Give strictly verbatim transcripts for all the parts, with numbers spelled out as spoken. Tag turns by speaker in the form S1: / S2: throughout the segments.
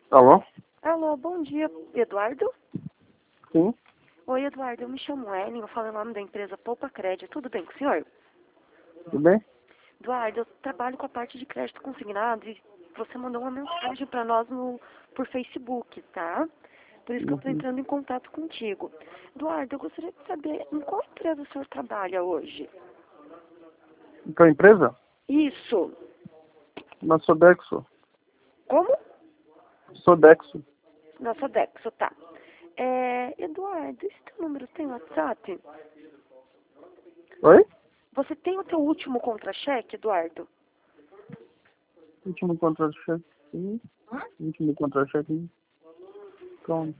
S1: Alô?
S2: Alô, bom dia, Eduardo?
S1: Sim,
S2: Oi, Eduardo, eu me chamo Ellen, eu falo em nome da empresa Poupa Crédito, tudo bem com o senhor?
S1: tudo bem?
S2: Eduardo, eu trabalho com a parte de crédito consignado e você mandou uma mensagem para nós no, por Facebook, tá? Por isso que eu estou
S1: Uhum.
S2: entrando em contato contigo. Eduardo, eu gostaria de saber em qual empresa o senhor trabalha hoje?
S1: Qual empresa?
S2: Isso.
S1: Na Sodexo.
S2: Como?
S1: Sodexo.
S2: Na Sodexo, tá. É, Eduardo, esse teu número tem WhatsApp?
S1: Oi?
S2: Você tem o teu último contra-cheque, Eduardo?
S1: Último contra-cheque. Sim. Último contra-cheque. Calma.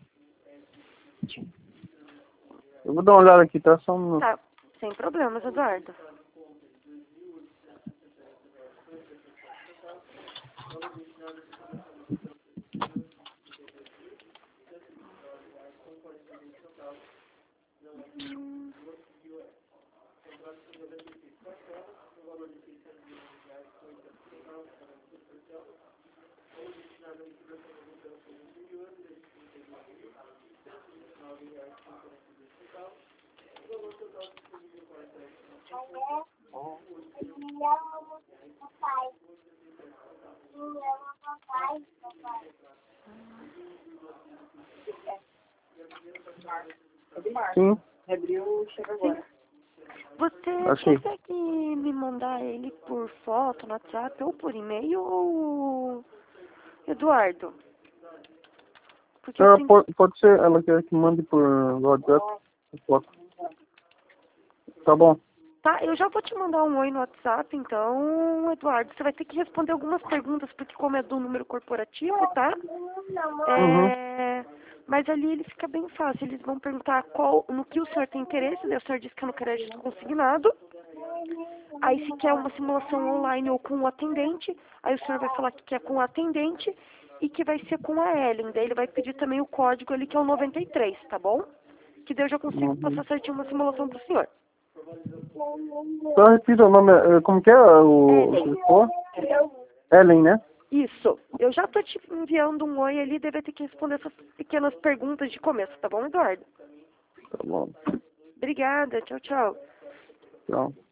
S1: Eu vou dar uma olhada aqui, tá? Só um minuto.
S2: Tá, sem problemas, Eduardo. Hum.
S1: Sim.
S2: Você
S1: Achei.
S2: consegue me mandar ele por foto no WhatsApp ou por e-mail, ou... Eduardo? Porque eu
S1: Ah,
S2: tenho...
S1: pode, pode ser ela quer que mande por WhatsApp. Foto. Tá bom.
S2: Tá, eu já vou te mandar um oi no WhatsApp, então, Eduardo. Você vai ter que responder algumas perguntas, porque como é do número corporativo, tá?
S1: Uhum.
S2: É... Mas ali ele fica bem fácil. Eles vão perguntar qual, no que o senhor tem interesse, daí o senhor diz que é no crédito consignado. Aí se quer uma simulação online ou com o atendente, aí o senhor vai falar que quer com o atendente e que vai ser com a Ellen. Daí ele vai pedir também o código ali que é o noventa e três, tá bom? Que daí eu já consigo
S1: Uhum.
S2: passar certinho uma simulação pro senhor.
S1: Só repita o nome. eh, Como que é o...
S2: Ellen.
S1: o- Ellen, né?
S2: Isso. Eu já tô te enviando um oi ali, deve ter que responder essas pequenas perguntas de começo, tá bom, Eduardo?
S1: Tá bom.
S2: Obrigada. Tchau, tchau.
S1: Tchau.